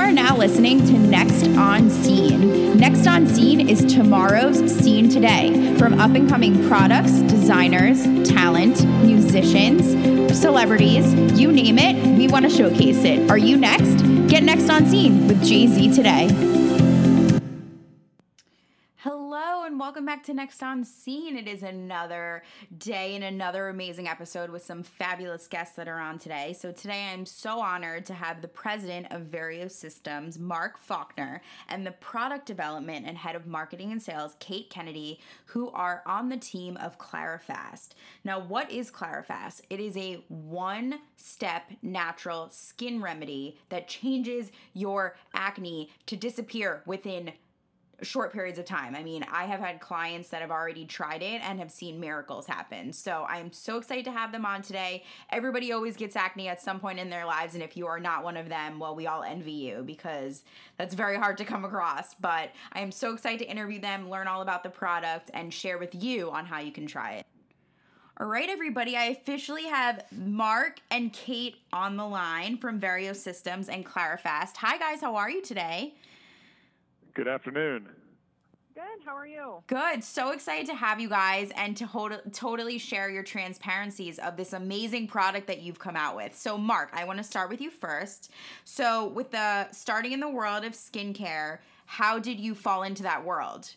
are now listening to Next on Scene. Next on Scene is tomorrow's scene today. From up-and-coming products, designers, talent, musicians, celebrities, you name it, we want to showcase it. Are you next? Get Next on Scene with Jay-Z today. Hello and welcome back to Next on Scene. It is another day and another amazing episode with some fabulous guests that are on today. So today I'm so honored to have the president of Vario Systems, Mark Faulkner, and the product development and head of marketing and sales, Kate Kennedy, who are on the team of Clarifast. Now, what is Clarifast? It is a one-step natural skin remedy that changes your acne to disappear within short periods of time. I mean, I have had clients that have already tried it and have seen miracles happen. So I'm so excited to have them on today. Everybody always gets acne at some point in their lives. And if you are not one of them, well, we all envy you because that's very hard to come across. But I am so excited to interview them, learn all about the product, and share with you on how you can try it. All right, everybody, I officially have Mark and Kate on the line from Vario Systems and Clarifast. Hi, guys. How are you today? Good afternoon. Good. How are you? Good. So excited to have you guys and to totally share your transparencies of this amazing product that you've come out with. So, Mark, I want to start with you first. So, with the starting in the world of skincare, how did you fall into that world?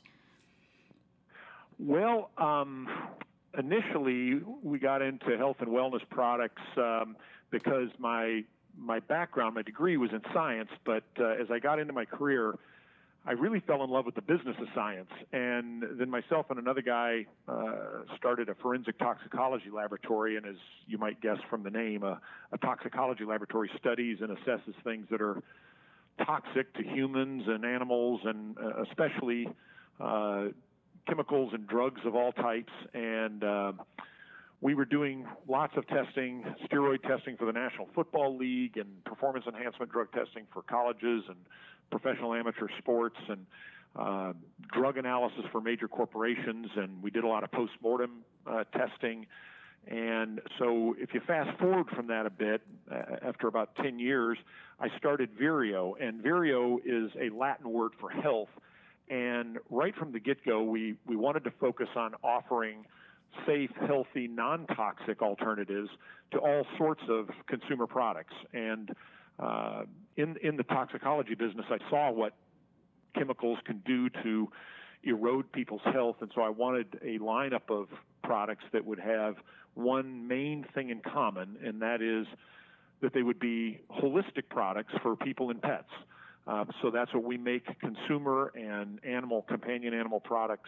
Well, initially we got into health and wellness products because my background, my degree was in science, but as I got into my career, I really fell in love with the business of science. And then myself and another guy started a forensic toxicology laboratory. And as you might guess from the name, a toxicology laboratory studies and assesses things that are toxic to humans and animals, and especially chemicals and drugs of all types. And we were doing lots of testing, steroid testing for the National Football League and performance enhancement drug testing for colleges and professional amateur sports, and drug analysis for major corporations. And we did a lot of post-mortem testing. And so if you fast forward from that a bit, after about 10 years, I started Vario. And Vario is a Latin word for health. And right from the get-go, we wanted to focus on offering safe, healthy, non-toxic alternatives to all sorts of consumer products. And in the toxicology business, I saw what chemicals can do to erode people's health, and so I wanted a lineup of products that would have one main thing in common, and that is that they would be holistic products for people and pets. So that's what we make: consumer and companion animal products.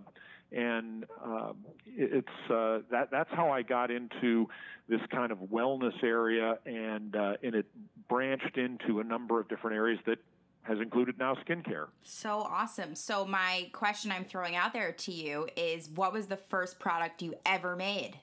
That's how I got into this kind of wellness area, and it branched into a number of different areas that has included now skincare. So awesome. So my question I'm throwing out there to you is, what was the first product you ever made?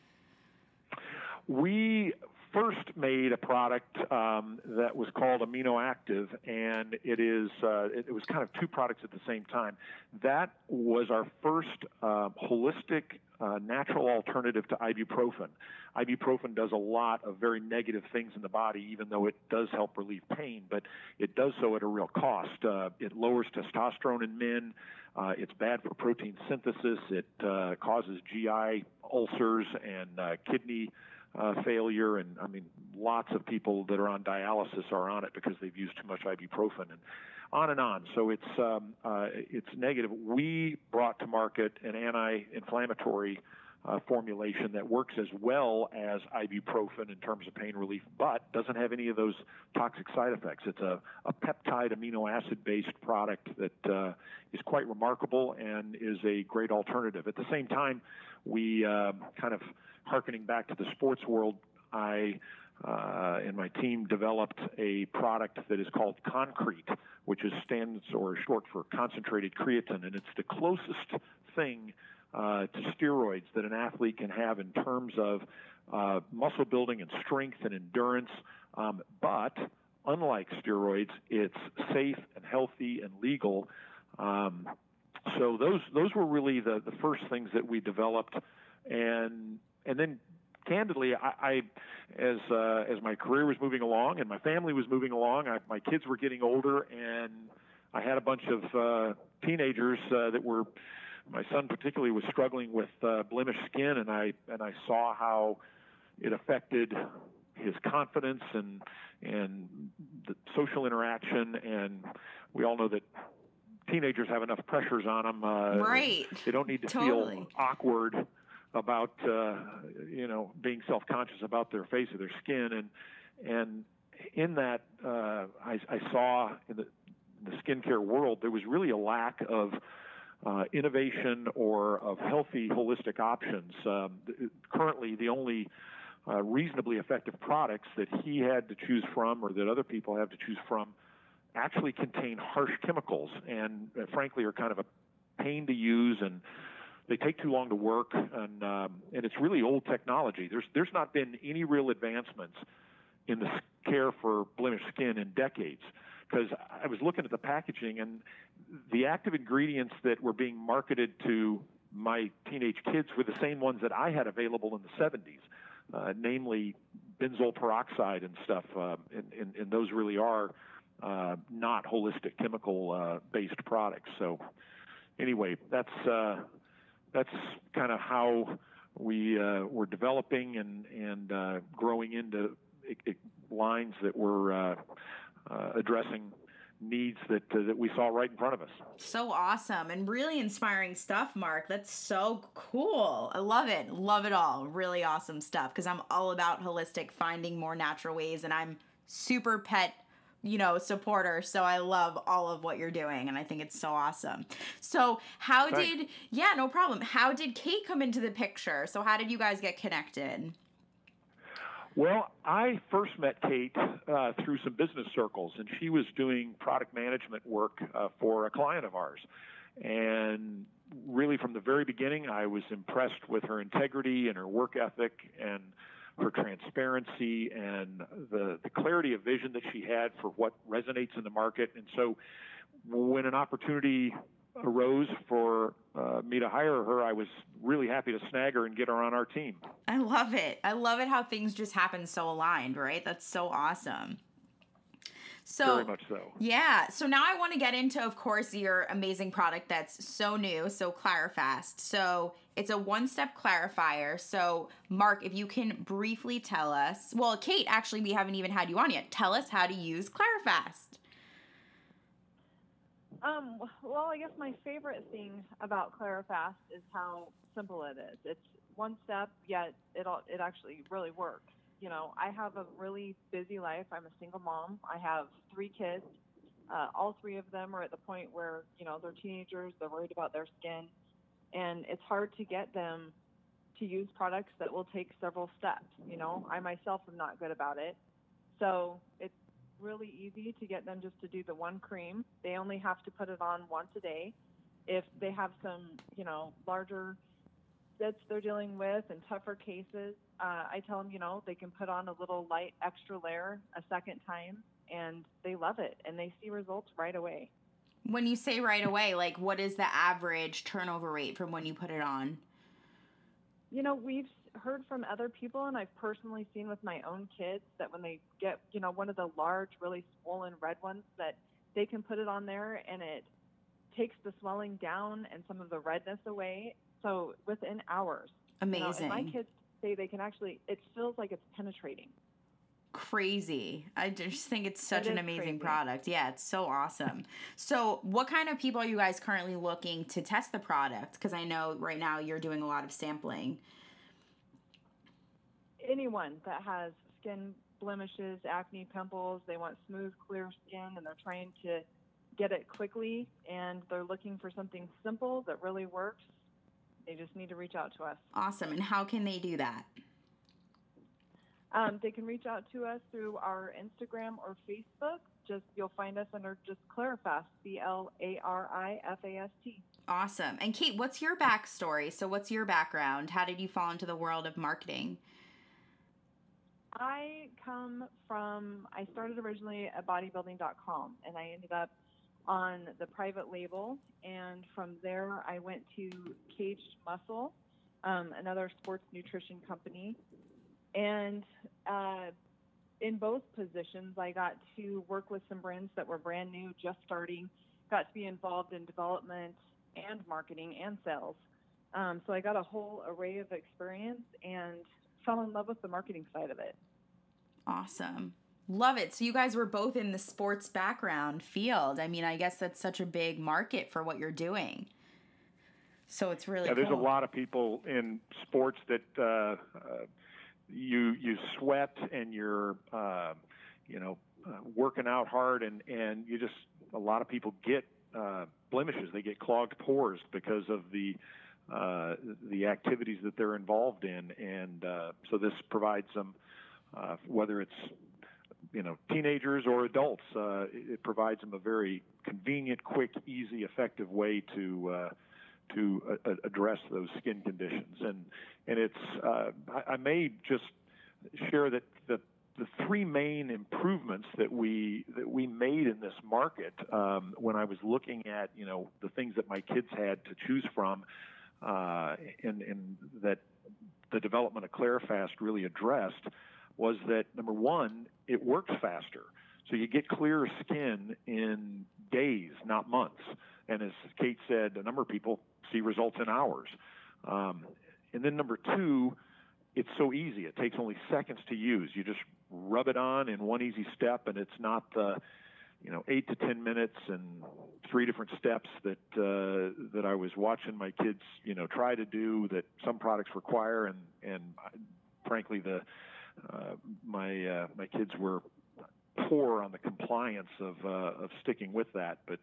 We first made a product that was called Amino Active, and it was kind of two products at the same time. That was our first holistic natural alternative to ibuprofen. Ibuprofen does a lot of very negative things in the body, even though it does help relieve pain, but it does so at a real cost. It lowers testosterone in men. It's bad for protein synthesis. It causes GI ulcers and kidney failure, and I mean, lots of people that are on dialysis are on it because they've used too much ibuprofen, and on and on. So it's negative. We brought to market an anti-inflammatory formulation that works as well as ibuprofen in terms of pain relief, but doesn't have any of those toxic side effects. It's a peptide amino acid-based product that is quite remarkable and is a great alternative. At the same time, we kind of hearkening back to the sports world, I and my team developed a product that is called Concrete, which stands or short for concentrated creatine, and it's the closest thing to steroids that an athlete can have in terms of muscle building and strength and endurance. But unlike steroids, it's safe and healthy and legal. So those were really the first things that we developed, and then candidly, as my career was moving along and my family was moving along, my kids were getting older, and I had a bunch of teenagers that were. My son particularly was struggling with blemished skin, and I saw how it affected his confidence and the social interaction. And we all know that teenagers have enough pressures on them. Right. They don't need to feel awkward about being self-conscious about their face or their skin. And in that, I saw in the skincare world there was really a lack of innovation or of healthy holistic options. Currently, the only reasonably effective products that he had to choose from, or that other people have to choose from, actually contain harsh chemicals and frankly are kind of a pain to use, and they take too long to work, and it's really old technology. There's not been any real advancements in the care for blemished skin in decades, because I was looking at the packaging, and the active ingredients that were being marketed to my teenage kids were the same ones that I had available in the 70s, namely benzoyl peroxide and stuff, and those really are not holistic chemical-based products. So anyway, that's kind of how we were developing and growing into lines that were addressing needs that we saw right in front of us. So awesome and really inspiring stuff, Mark. That's so cool. I love it. Love it all. Really awesome stuff, because I'm all about holistic, finding more natural ways, and I'm super pet supporter. So I love all of what you're doing, and I think it's so awesome. So no problem. How did Kate come into the picture? So how did you guys get connected? Well, I first met Kate through some business circles, and she was doing product management work for a client of ours. And really from the very beginning, I was impressed with her integrity and her work ethic and her transparency and the clarity of vision that she had for what resonates in the market. And so when an opportunity arose for me to hire her, I was really happy to snag her and get her on our team. I love it. I love it how things just happen so aligned, right? That's so awesome. So, very much so. Yeah. So now I want to get into, of course, your amazing product that's so new, so Clarifast. So it's a one-step clarifier. So Mark, if you can briefly tell us, well, Kate, actually, we haven't even had you on yet. Tell us how to use Clarifast. Well, I guess my favorite thing about Clarifast is how simple it is. It's one step, yet it actually really works. I have a really busy life. I'm a single mom. I have 3 kids. All 3 of them are at the point where, they're teenagers. They're worried about their skin. And it's hard to get them to use products that will take several steps. I myself am not good about it. So it's really easy to get them just to do the one cream. They only have to put it on once a day. If they have some, larger bits they're dealing with and tougher cases, I tell them, they can put on a little light extra layer a second time, and they love it, and they see results right away. When you say right away, like, what is the average turnover rate from when you put it on? We've heard from other people, and I've personally seen with my own kids that when they get, one of the large, really swollen red ones, that they can put it on there and it takes the swelling down and some of the redness away. So within hours. Amazing. And my kids say they can actually, it feels like it's penetrating. Crazy. I just think it's such an amazing product. Yeah, it's so awesome. So what kind of people are you guys currently looking to test the product? Because I know right now you're doing a lot of sampling. Anyone that has skin blemishes, acne, pimples, they want smooth, clear skin, and they're trying to get it quickly, and they're looking for something simple that really works, they just need to reach out to us. Awesome. And how can they do that? They can reach out to us through our Instagram or Facebook. You'll find us under just Clarifast, Clarifast. Awesome. And Kate, what's your backstory? So what's your background? How did you fall into the world of marketing? I started originally at bodybuilding.com, and I ended up on the private label, and from there I went to Caged Muscle, another sports nutrition company, And in both positions, I got to work with some brands that were brand new, just starting, got to be involved in development and marketing and sales. So I got a whole array of experience and fell in love with the marketing side of it. Awesome. Love it. So you guys were both in the sports background field. I mean, I guess that's such a big market for what you're doing. So it's really cool. There's a lot of people in sports that you sweat and you're working out hard, and you just, a lot of people get blemishes. They get clogged pores because of the activities that they're involved in, and so this provides them, whether it's teenagers or adults, it provides them a very convenient, quick, easy, effective way to address those skin conditions. And it's I may just share that the three main improvements that we made in this market, when I was looking at the things that my kids had to choose from, and that the development of Clarifast really addressed, was that, number one, it works faster. So you get clearer skin in days, not months. And as Kate said, a number of people see results in hours. And then number two, it's so easy. It takes only seconds to use. You just rub it on in one easy step, and it's not the 8 to 10 minutes and 3 different steps that I was watching my kids try to do, that some products require, and frankly my kids were poor on the compliance of sticking with that, but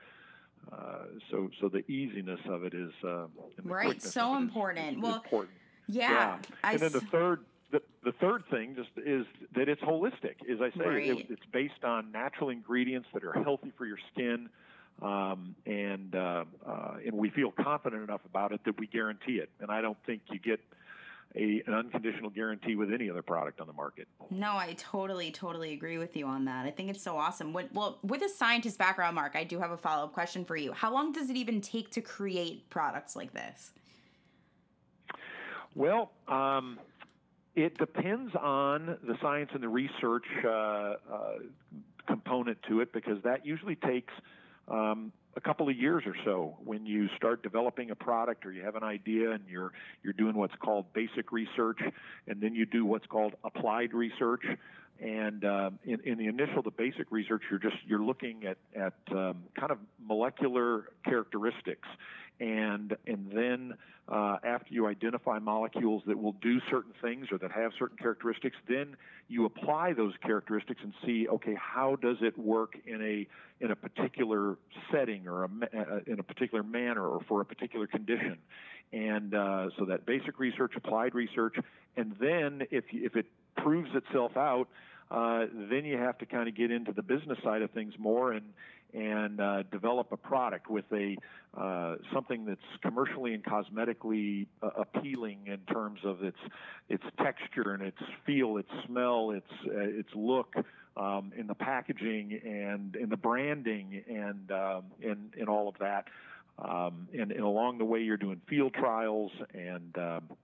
so the easiness of it is right, so important. Well, important. Yeah. And then the third thing just is that it's holistic. As I say, right. It's based on natural ingredients that are healthy for your skin, and we feel confident enough about it that we guarantee it. And I don't think you get an unconditional guarantee with any other product on the market. No, I totally agree with you on that. I think it's so awesome. With a scientist background, Mark, I do have a follow-up question for you. How long does it even take to create products like this? Well, it depends on the science and the research component to it, because that usually takes a couple of years or so. When you start developing a product, or you have an idea and you're doing what's called basic research, and then you do what's called applied research. And in the basic research, you're looking at kind of molecular characteristics, and then after you identify molecules that will do certain things or that have certain characteristics, then you apply those characteristics and see, okay, how does it work in a particular setting, or in a particular manner, or for a particular condition. And so that basic research, applied research, and then if it proves itself out, then you have to kind of get into the business side of things more and develop a product with something that's commercially and cosmetically appealing in terms of its texture and its feel, its smell, its look, in the packaging and in the branding and in all of that. And along the way, you're doing field trials, and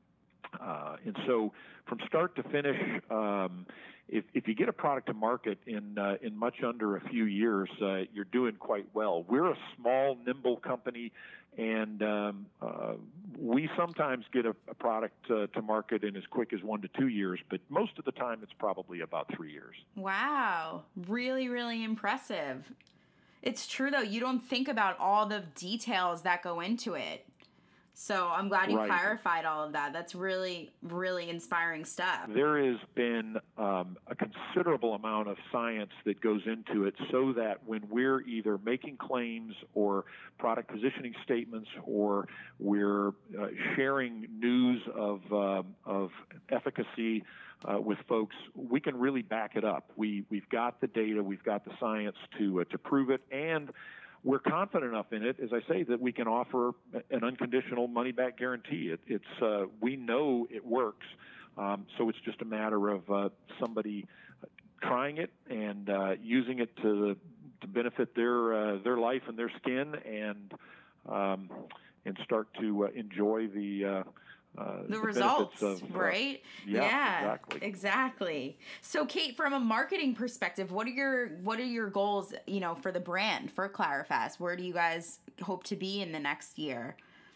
so from start to finish, if you get a product to market in much under a few years, you're doing quite well. We're a small, nimble company, and we sometimes get a product to market in as quick as 1 to 2 years, but most of the time it's probably about 3 years. Wow. Really, really impressive. It's true, though. You don't think about all the details that go into it. So I'm glad you clarified all of that. That's really, really inspiring stuff. There has been a considerable amount of science that goes into it, so that when we're either making claims or product positioning statements, or we're sharing news of efficacy with folks, we can really back it up. We've got the data, we've got the science to prove it, and we're confident enough in it, as I say, that we can offer an unconditional money-back guarantee. We know it works, so it's just a matter of somebody trying it and using it to benefit their life and their skin, and start to enjoy the the results, benefits of, right? Yeah, Exactly. So, Kate, from a marketing perspective, what are your goals, for the brand, for Clarifast? Where do you guys hope to be in the next year?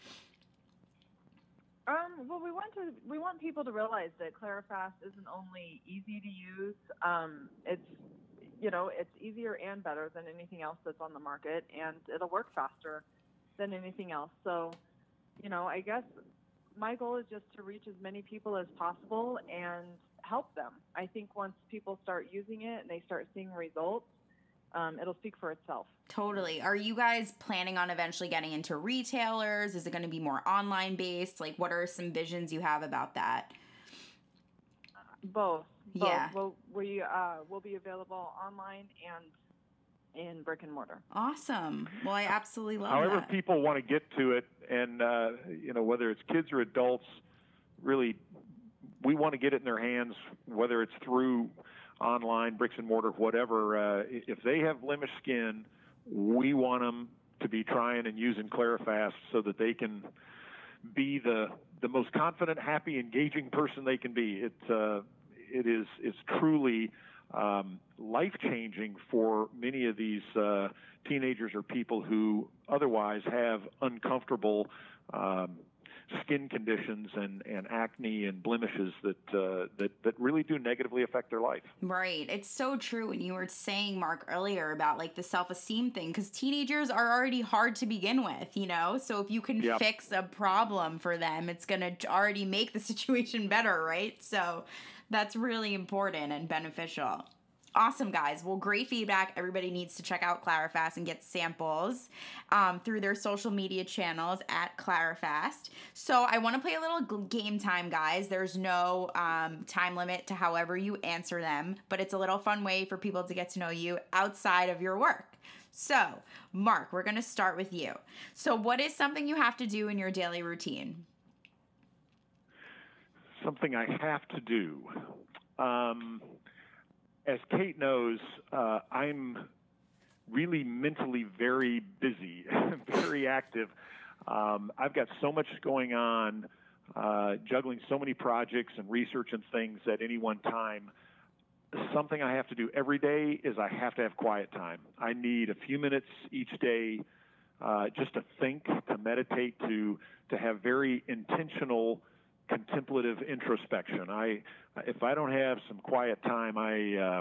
Well, we want people to realize that Clarifast isn't only easy to use. It's easier and better than anything else that's on the market, and it'll work faster than anything else. So, I guess my goal is just to reach as many people as possible and help them. I think once people start using it and they start seeing results, it'll speak for itself. Totally. Are you guys planning on eventually getting into retailers? Is it going to be more online based? Like, what are some visions you have about that? Both. Yeah. We'll be available online and in brick and mortar. Awesome. Well, I absolutely love However that. people want to get to it, and whether it's kids or adults, really, we want to get it in their hands, whether it's through online, bricks and mortar, whatever. If they have blemish skin, we want them to be trying and using Clarifast so that they can be the most confident, happy, engaging person they can be. It's truly life-changing for many of these teenagers or people who otherwise have uncomfortable skin conditions and acne and blemishes that really do negatively affect their life. Right. It's so true. And you were saying, Mark, earlier about like the self-esteem thing, because teenagers are already hard to begin with, So if you can fix a problem for them, it's going to already make the situation better, right? So that's really important and beneficial. Awesome, guys. Well, great feedback. Everybody needs to check out Clarifast and get samples through their social media channels at Clarifast. So I want to play a little game time, guys. There's no time limit to however you answer them, but it's a little fun way for people to get to know you outside of your work. So, Mark, we're going to start with you. So what is something you have to do in your daily routine? Something I have to do. As Kate knows, I'm really mentally very busy, very active. I've got so much going on, juggling so many projects and research and things at any one time. Something I have to do every day is I have to have quiet time. I need a few minutes each day just to think, to meditate, to have very intentional contemplative introspection. If I don't have some quiet time, I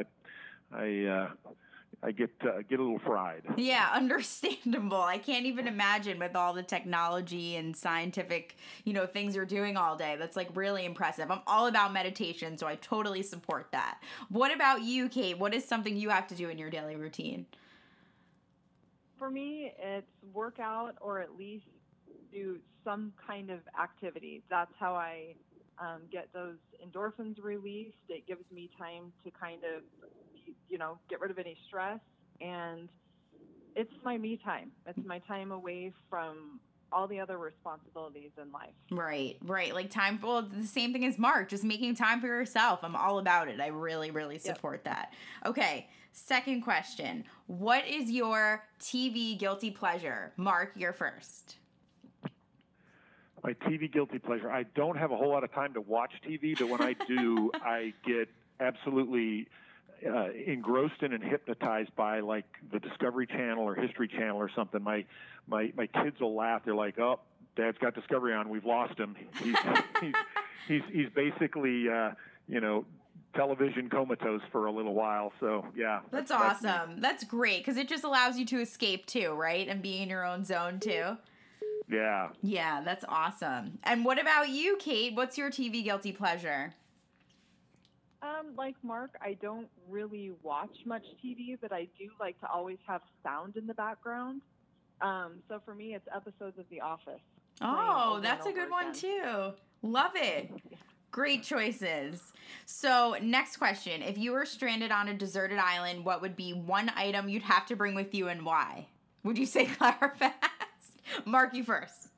get a little fried. Yeah, understandable. I can't even imagine with all the technology and scientific, things you're doing all day. That's like really impressive. I'm all about meditation, so I totally support that. What about you, Kate? What is something you have to do in your daily routine? For me, it's workout or at least do some kind of activity. That's how I get those endorphins released. It gives me time to kind of, get rid of any stress. And it's my me time. It's my time away from all the other responsibilities in life. Right. Like time for the same thing as Mark, just making time for yourself. I'm all about it. I really, really support that. Okay. Second question. What is your TV guilty pleasure? Mark, you're first. My TV guilty pleasure. I don't have a whole lot of time to watch TV, but when I do, I get absolutely engrossed in and hypnotized by like the Discovery Channel or History Channel or something. My kids will laugh. They're like, "Oh, Dad's got Discovery on. We've lost him. He's basically television comatose for a little while." So yeah, that's awesome. That's great because it just allows you to escape too, right, and be in your own zone too. Yeah. Yeah, that's awesome. And what about you, Kate? What's your TV guilty pleasure? Like Mark, I don't really watch much TV, but I do like to always have sound in the background. So for me, it's episodes of The Office. Oh, that's a good one too. Love it. Great choices. So next question. If you were stranded on a deserted island, what would be one item you'd have to bring with you and why? Would you say Clarifast? Mark, you first.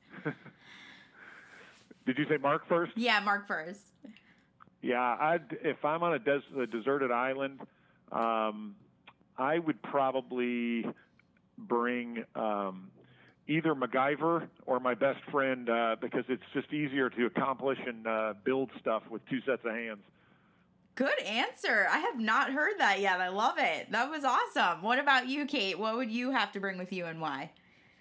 Did you say Mark first? Yeah, Mark first. Yeah, if I'm on a deserted island, I would probably bring either MacGyver or my best friend because it's just easier to accomplish and build stuff with two sets of hands. Good answer. I have not heard that yet. I love it. That was awesome. What about you, Kate? What would you have to bring with you and why?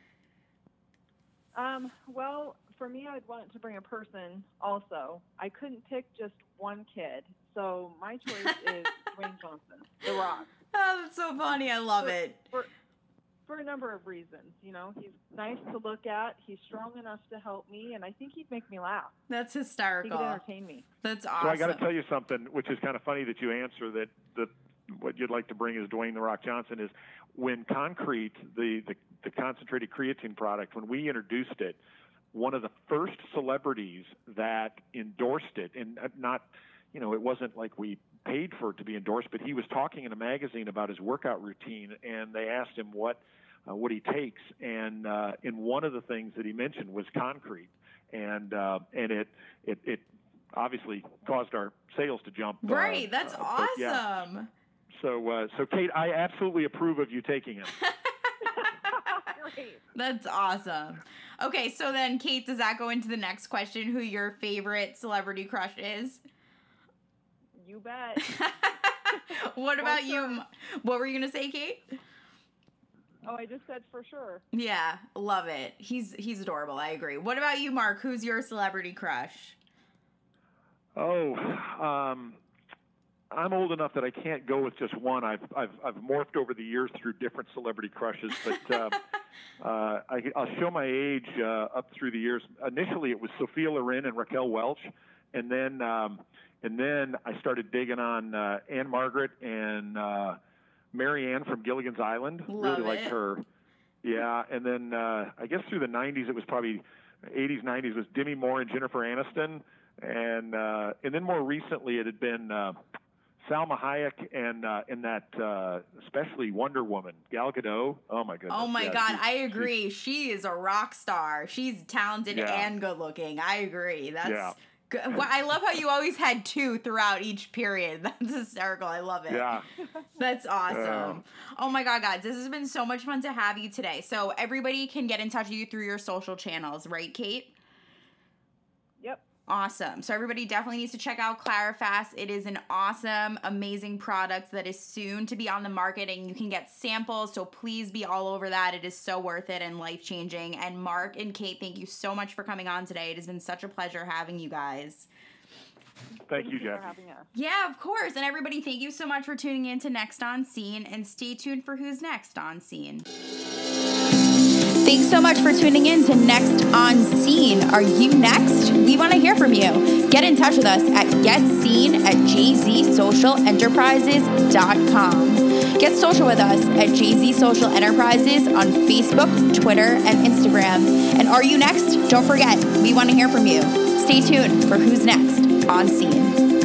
Well, for me, I'd want to bring a person also. I couldn't pick just one kid. So my choice is Dwayne Johnson, The Rock. Oh, that's so funny. I love it. For a number of reasons. You know, he's nice to look at. He's strong enough to help me, and I think he'd make me laugh. That's hysterical. He could entertain me. That's awesome. So I got to tell you something, which is kind of funny that you answer that what you'd like to bring is Dwayne The Rock Johnson is when Concrete, the concentrated creatine product, when we introduced it, one of the first celebrities that endorsed it, and not, you know, it wasn't like we paid for it to be endorsed, but he was talking in a magazine about his workout routine, and they asked him what he takes, and one of the things that he mentioned was Concrete, and it obviously caused our sales to jump. Right, that's awesome. Yeah. So Kate, I absolutely approve of you taking it. Great. That's awesome. Okay, so then, Kate, does that go into the next question, who your favorite celebrity crush is? You bet. What about you? What were you going to say, Kate? Oh, I just said for sure. Yeah, love it. He's adorable. I agree. What about you, Mark? Who's your celebrity crush? Oh, I'm old enough that I can't go with just one. I've morphed over the years through different celebrity crushes, but I'll show my age up through the years. Initially, it was Sophia Loren and Raquel Welch, and then I started digging on Anne Margaret and Mary Ann from Gilligan's Island. Love really liked it. her. Yeah, and then I guess through the 90s, it was probably 80s, 90s was Demi Moore and Jennifer Aniston, and then more recently it had been Salma Hayek and that especially Wonder Woman, Gal Gadot. Oh my goodness! Oh my yeah, God, I agree. She is a rock star. She's talented and good looking. I agree. That's good. Well, I love how you always had two throughout each period. That's hysterical. I love it. Yeah. That's awesome. Oh my God, guys, this has been so much fun to have you today. So everybody can get in touch with you through your social channels, right, Kate? Yep. Awesome. So everybody definitely needs to check out Clarifast. It is an awesome, amazing product that is soon to be on the market, and you can get samples. So please be all over that. It is so worth it and life-changing. And Mark and Kate, thank you so much for coming on today. It has been such a pleasure having you guys. Thank you, Jeff. for having us. Yeah, of course. And everybody, thank you so much for tuning in to Next on Scene, and stay tuned for who's next on Scene. Thanks so much for tuning in to Next on Scene. Are you next? We want to hear from you. Get in touch with us at getzscene@jzsocialenterprises.com. Get social with us at JZ Social Enterprises on Facebook, Twitter, and Instagram. And are you next? Don't forget, we want to hear from you. Stay tuned for who's next on Scene.